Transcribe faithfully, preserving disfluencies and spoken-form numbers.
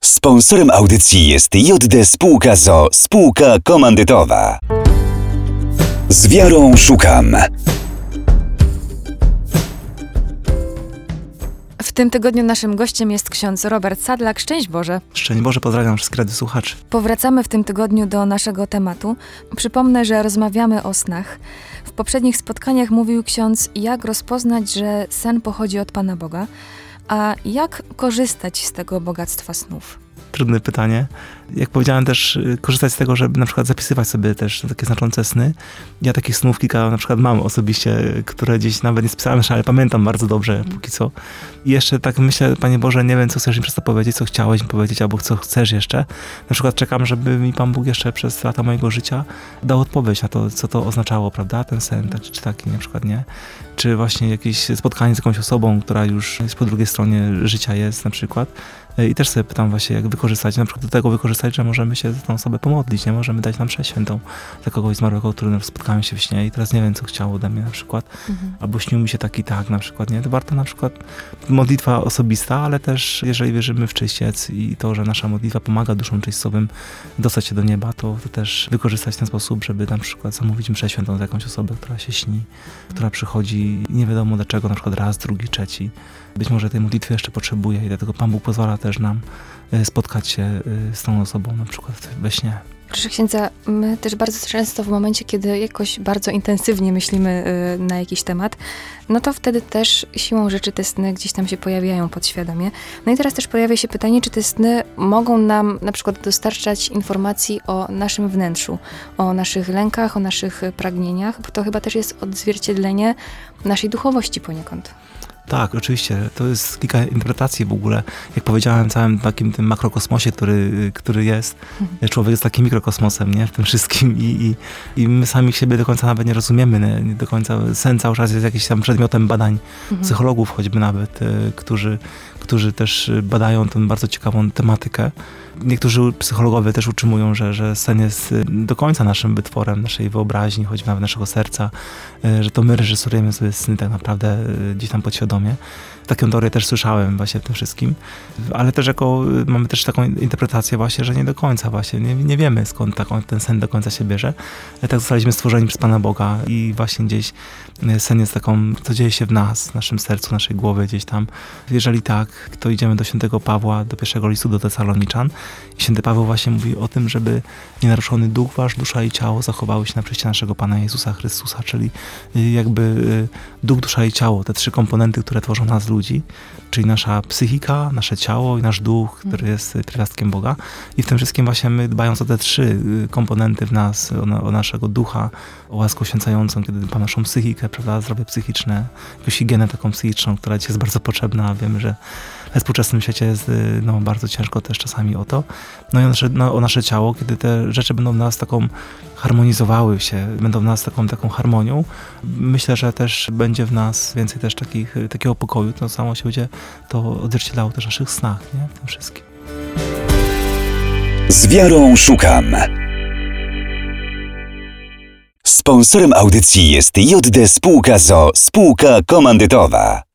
Sponsorem audycji jest J D Spółka z o o, spółka komandytowa. Z wiarą szukam. W tym tygodniu naszym gościem jest ksiądz Robert Sadlak. Szczęść Boże. Szczęść Boże, pozdrawiam wszystkich radiosłuchaczy. Powracamy w tym tygodniu do naszego tematu. Przypomnę, że rozmawiamy o snach. W poprzednich spotkaniach mówił ksiądz, jak rozpoznać, że sen pochodzi od Pana Boga, a jak korzystać z tego bogactwa snów. Trudne pytanie. Jak powiedziałem, też korzystać z tego, żeby na przykład zapisywać sobie też takie znaczące sny. Ja takich snów kilka na przykład mam osobiście, które gdzieś nawet nie spisałem, ale pamiętam bardzo dobrze póki co. I jeszcze tak myślę, Panie Boże, nie wiem, co chcesz mi przez to powiedzieć, co chciałeś mi powiedzieć, albo co chcesz jeszcze. Na przykład czekam, żeby mi Pan Bóg jeszcze przez lata mojego życia dał odpowiedź na to, co to oznaczało, prawda, ten sen, tak, czy taki na przykład, nie? Czy właśnie jakieś spotkanie z jakąś osobą, która już po drugiej stronie życia jest na przykład. I też sobie pytam właśnie, jak wykorzystać, na przykład do tego wykorzystać, że możemy się za tą osobę pomodlić, nie? Możemy dać nam mszę świętą dla kogoś zmarłego, którym spotkałem się w śnie i teraz nie wiem, co chciał ode mnie na przykład. Mhm. Albo śnił mi się tak i tak na przykład, nie? To warto na przykład modlitwa osobista, ale też jeżeli wierzymy w czyściec i to, że nasza modlitwa pomaga duszom czyśćcowym dostać się do nieba, to, to też wykorzystać w ten sposób, żeby na przykład zamówić mszę świętą za jakąś osobę, która się śni, mhm. która przychodzi i nie wiadomo dlaczego, na przykład raz, drugi, trzeci. Być może tej modlitwy jeszcze potrzebuje i dlatego Pan Bóg pozwala też nam spotkać się z tą osobą, na przykład we śnie. Proszę księdza, my też bardzo często w momencie, kiedy jakoś bardzo intensywnie myślimy na jakiś temat, no to wtedy też siłą rzeczy te sny gdzieś tam się pojawiają podświadomie. No i teraz też pojawia się pytanie, czy te sny mogą nam na przykład dostarczać informacji o naszym wnętrzu, o naszych lękach, o naszych pragnieniach, bo to chyba też jest odzwierciedlenie naszej duchowości poniekąd. Tak, oczywiście. To jest kilka interpretacji w ogóle. Jak powiedziałem, całym takim tym makrokosmosie, który, który jest. Mhm. Człowiek jest takim mikrokosmosem, nie? W tym wszystkim. I, i, i my sami siebie do końca nawet nie rozumiemy. Nie? Nie do końca. Sen cały czas jest jakimś tam przedmiotem badań mhm. psychologów choćby nawet, którzy, którzy też badają tę bardzo ciekawą tematykę. Niektórzy psychologowie też utrzymują, że, że sen jest do końca naszym wytworem, naszej wyobraźni, choćby nawet naszego serca, że to my reżyserujemy sobie sny tak naprawdę gdzieś tam podświadomie. Taką teorię też słyszałem właśnie w tym wszystkim, ale też jako, mamy też taką interpretację właśnie, że nie do końca właśnie, nie, nie wiemy skąd taką, ten sen do końca się bierze. Tak zostaliśmy stworzeni przez Pana Boga i właśnie gdzieś sen jest taką, co dzieje się w nas, w naszym sercu, w naszej głowie gdzieś tam. Jeżeli tak, to idziemy do świętego Pawła, do pierwszego listu do Tesaloniczan i święty Paweł właśnie mówi o tym, żeby nienaruszony duch wasz, dusza i ciało zachowały się na przyjście naszego Pana Jezusa Chrystusa, czyli jakby duch, dusza i ciało, te trzy komponenty, które tworzą nas ludzi, czyli nasza psychika, nasze ciało i nasz duch, który jest pierwiastkiem Boga. I w tym wszystkim właśnie my, dbając o te trzy komponenty w nas, o, o naszego ducha, o łaskę uświęcającą, kiedy dbamy o naszą psychikę, prawda, zdrowie psychiczne, jakąś higienę taką psychiczną, która dzisiaj jest bardzo potrzebna. Wiemy, że we współczesnym świecie jest no, bardzo ciężko też czasami o to. No i o nasze, no, o nasze ciało, kiedy te rzeczy będą w nas taką harmonizowały się, będą w nas taką, taką harmonią, myślę, że też będzie w nas więcej też takich, takiego pokoju, to samo się będzie to odzwierciedlało też w naszych snach, nie? W tym wszystkim. Z wiarą szukam. Sponsorem audycji jest J D Spółka z o o, spółka komandytowa.